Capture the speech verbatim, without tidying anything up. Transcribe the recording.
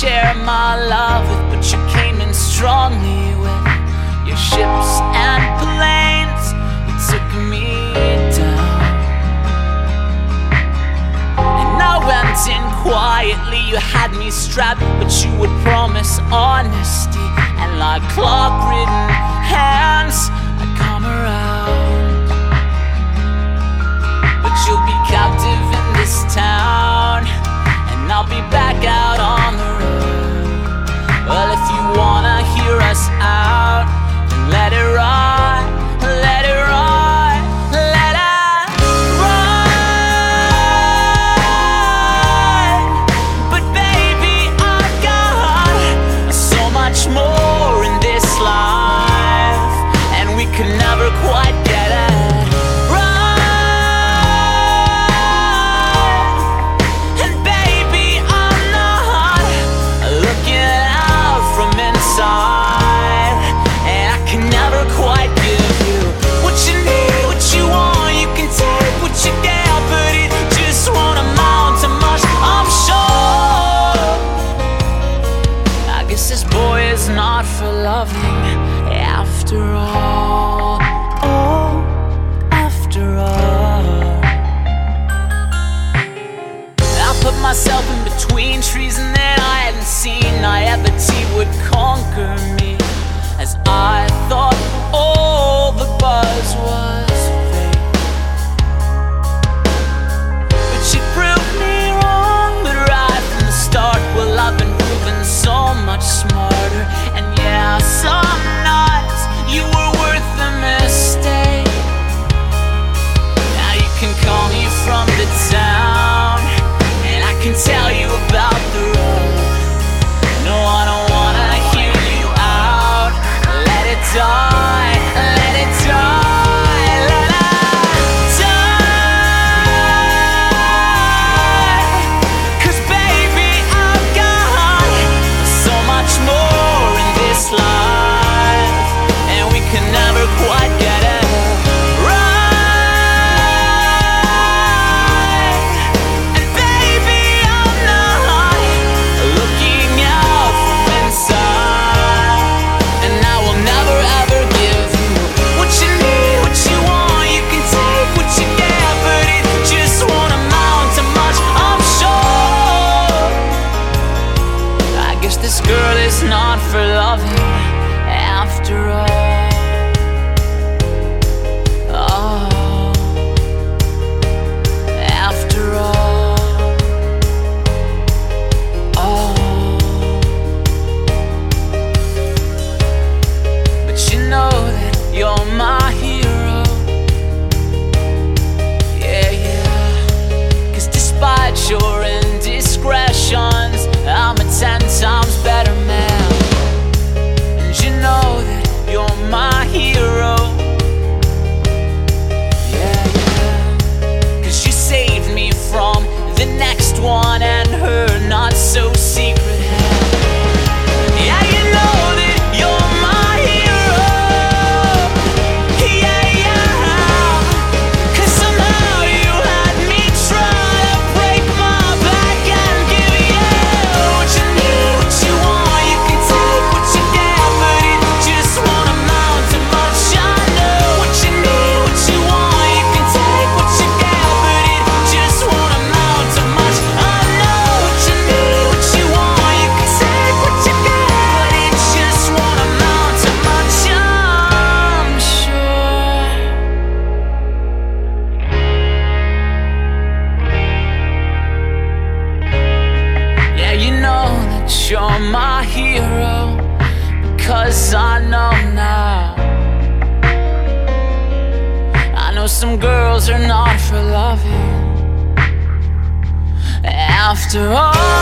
share my love with, but you came in strongly with your ships and planes. You took me down, and I went in quietly. You had me strapped, but you would promise honesty, and like clock-ridden hands I'd come around. But you'll be captive in this town, and I'll be back out on the road. Well, if you wanna hear us out, then let it ride, let it ride, let it ride. But baby, I've got so much more in this life, and we could never quite get it right. And baby, I'm not looking out from inside, and I can never quite give you what you need, what you want. You can take what you get, but it just won't amount to much, I'm sure. I guess this boy is not for loving after all. Oh, after all. I put myself in between trees, and then I hadn't seen naivety would conquer me, as I thought all the buzz was fake. But you proved me wrong, but right from the start, well, I've been proven so much smarter. And yeah, some nights you were worth the mistake. Now you can call me from the town, and I can tell you about the road. No, I don't wanna hear you out. Let it die, let it die, let it die. 'Cause baby, I've got so much more in this life, and we can never quite get it right. And baby, I'm not looking out from inside, and I will never ever give you what you need, what you want. You can take what you get, but it just won't amount to much, I'm sure. I guess this girl is not for loving after all. Oh, after all. Oh, but you know that you're my hero. Yeah, yeah. 'Cause despite your indiscretions, I'm a ten times better man. And you know that you're my hero. Yeah, yeah. 'Cause you saved me from the next one and her not so secret hand. Yeah, you know that you're my hero. Yeah, yeah. 'Cause somehow you had me try to break my back and give you what you need, what you want. You can take what you get, but it just won't amount to much. I know what you need, what you want. You can take what you get, but it just won't amount to much. I know what you need, what you want. You can take what you get, but it just won't amount to much, I'm sure. Yeah, you know that you're my hero, because I know now. I know some girls are not for loving after all.